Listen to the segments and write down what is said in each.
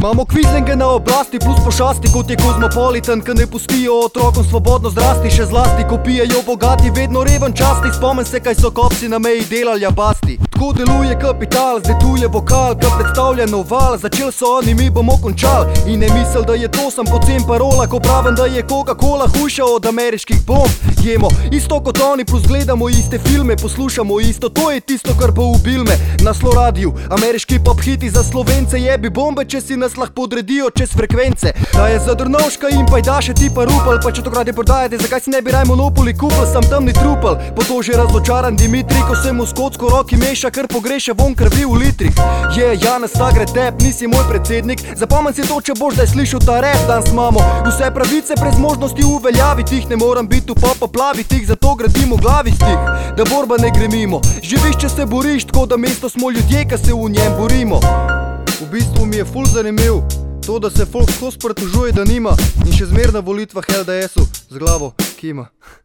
Imamo kvizlinge na oblasti plus pošasti, kot je kozmopolitan, ki ne pustijo otrokom svobodno zrasti. Še zlasti, ko pijejo bogati, vedno reven časti. Spomen se, kaj so kopsi na meji delali abasti. Tako deluje kapital, zdaj tu je vokal, ki predstavlja noval. Začel so oni, mi bomo končal. In ne misel, da je to sam pocen parola, ko pravim, da je Coca-Cola hujša od ameriških bomb. Jemo isto kot oni, plus gledamo iste filme, poslušamo isto, to je tisto, kar bo ubil me. Na Sloradiju, ameriški pop hiti za Slovence, jebi bombe, če si nas lahko podredijo čez frekvence. Da je za Drnovška in pajdaše tipa Rupel, pa če to grade prodajate, zakaj si ne bi raj Monopoli kupil, sam temni trupel. Po to že razočaran Dimitri, ko se mu skotsko roki meša, kar pogreša von krvi v litrih. Janez, ta gre tep, nisi moj predsednik, zapomni si to, če boš zdaj slišal ta rap. Danes imamo vse pravice brez možnosti uveljaviti jih, ne moram biti v popoplaviti jih, zato gradimo glavistih, da borba ne gre mimo. Živiš, če se boriš, tako da mesto smo ljudje, ki se v njem borimo. V bistvu mi je ful zanimiv to, da se folk skozi pritožuje, da nima, in še zmer na volitvah LDS-u z glavo kima.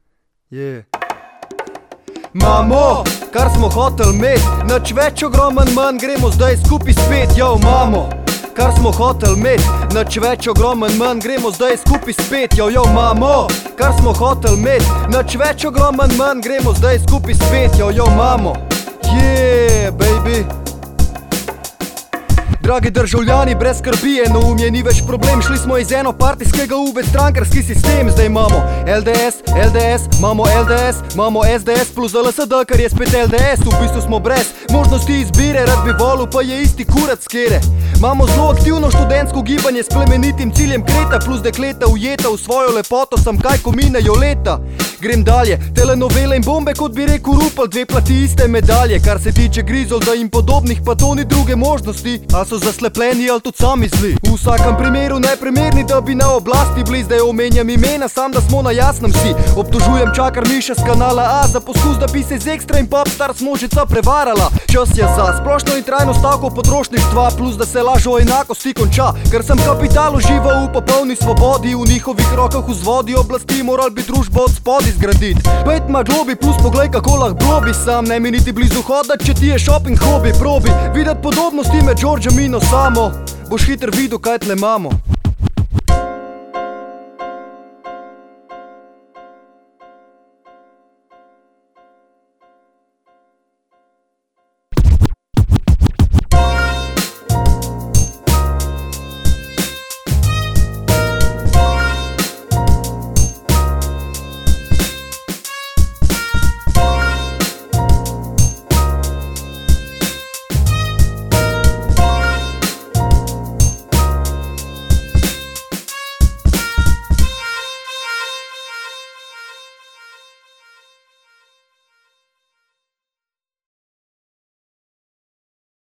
Mamo, kar smo hotel met, nič več ogromen manj, gremo zdaj skupaj spet. Mamo, kar smo hotel met, nič več ogromen manj, gremo zdaj skupaj spet. Mamo, kar smo hotel met, nič več ogromen manj, gremo zdaj skupaj spet. Mamo, baby. Dragi državljani, brez skrbi, enoumje ni več problem. Šli smo iz enopartijskega v večstrankarski sistem. Zdaj imamo LDS, imamo LDS, imamo SDS plus LSD, kar je spet LDS. V bistvu smo brez možnosti izbire, rad bi volil, pa je isti kurac skere. Imamo zelo aktivno študentsko gibanje s plemenitim ciljem kreta, plus dekleta ujeta v svojo lepoto, sam kaj ko minejo leta. Grem dalje, telenovele in bombe, kot bi rekel Rupel, dve plati iste medalje. Kar se tiče Grizolda in podobnih, pa to ni druge možnosti. A so zaslepljeni ali tudi sami zli? V vsakem primeru neprimerni, da bi na oblasti bili. Zdaj omenjam imena, sam da smo na jasnem vsi. Obtožujem Čakar Miša z kanala A za poskus, da bi se z Ekstra in Popstar smožica prevarala. Čas je za splošno in trajno stavko potrošništva, plus da se laž o enakosti konča. Ker sem kapital užival v popolni svobodi, v njihovih rokah vzvodi oblasti, moral bi družbo od spodaj zgraditi. Pet ma globi, plus poglej kako lahko blobi, sam ne mi niti blizu hodat, če ti je shopping hobi. Probi videt podobnosti med Georgeom in Osamo, boš hiter videl, kaj tle imamo.